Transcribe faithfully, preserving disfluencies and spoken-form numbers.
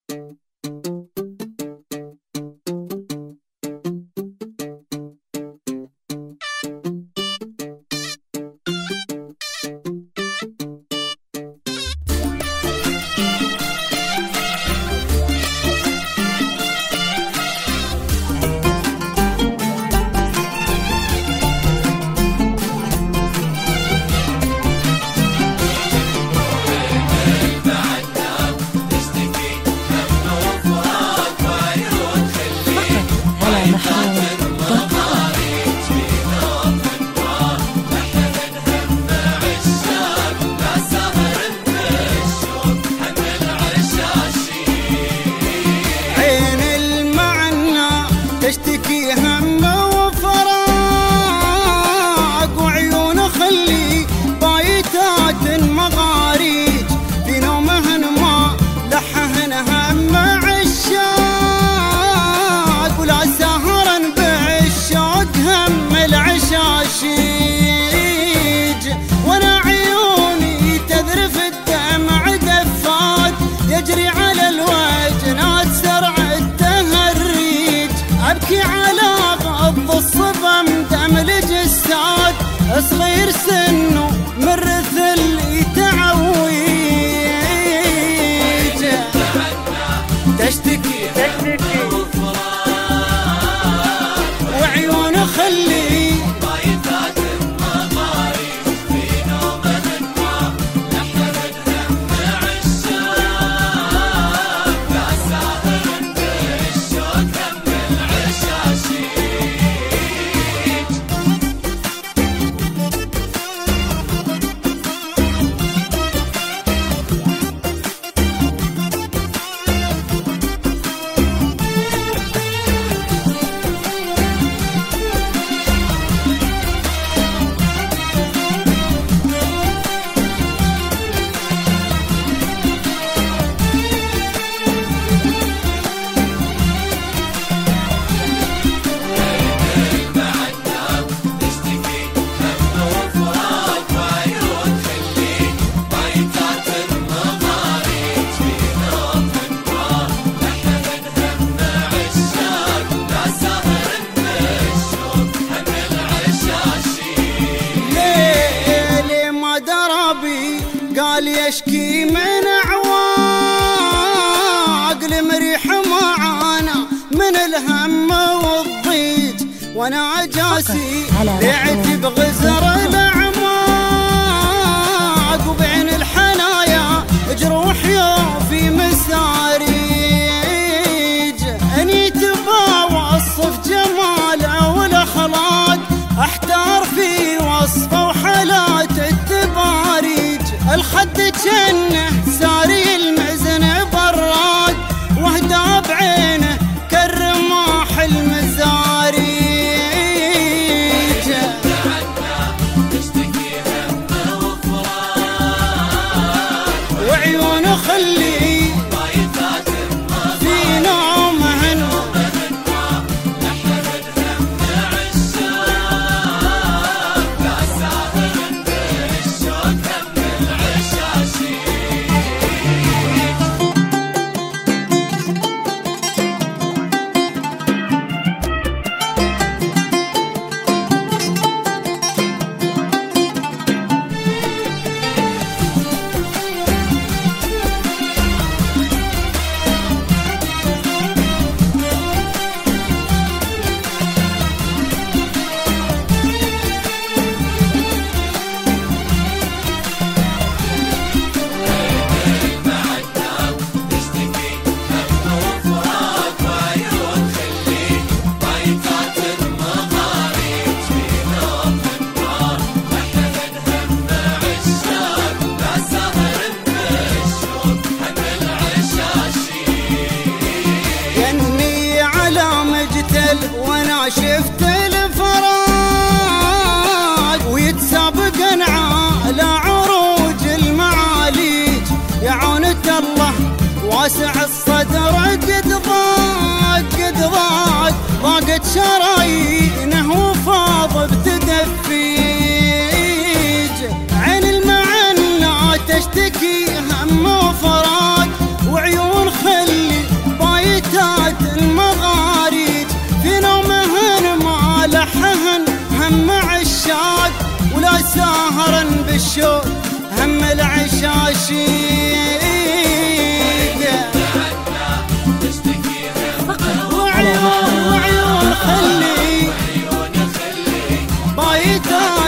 تشتكي هم وفراق وعيون خلي بايتات مغاريج في نومهن ما لحهن هم عشاق ولا سهرا بعالشوق هم العشاشيج وانا عيوني تذرف الدمع دفات يجري على الوجنات سرع التهريج أبكي على غض الصدم دم الجساد صغير سنه مرث اللي تعويج تشتكي تشتكي وعيون خلي بايتات المغاري في نومهن ما لحمن هم عشاق لا ساهر بالشوق هم قال يشكي من عواق المريح معانا من الهم والضيج وانا عجاسي بعت بغزر الاعماق وبعين الحنايا جروح يوفي مساريج اني تبا وصف جماله والاخلاق احتار في وصفه وحالات التباريج الخد جنه ساري المزن براق وهدى بعينه كالرماح المزاريج تشتكي هم وفراق وعيون خلي بايتات في نومهن لحمن هم عشاق لا ساهر بالشوق هم وانا شفت الفراق ويتسابقن على عروج المعاليج يا عونة الله واسع الصدر قد ضاق قد ضاق ضاقت شرايينه وفاض بتدفيج عين المعنى تشتكي هم وفراق وعيون خلي سهرا بالشوق هم العشاشين وعيون وعيون خلي بايتة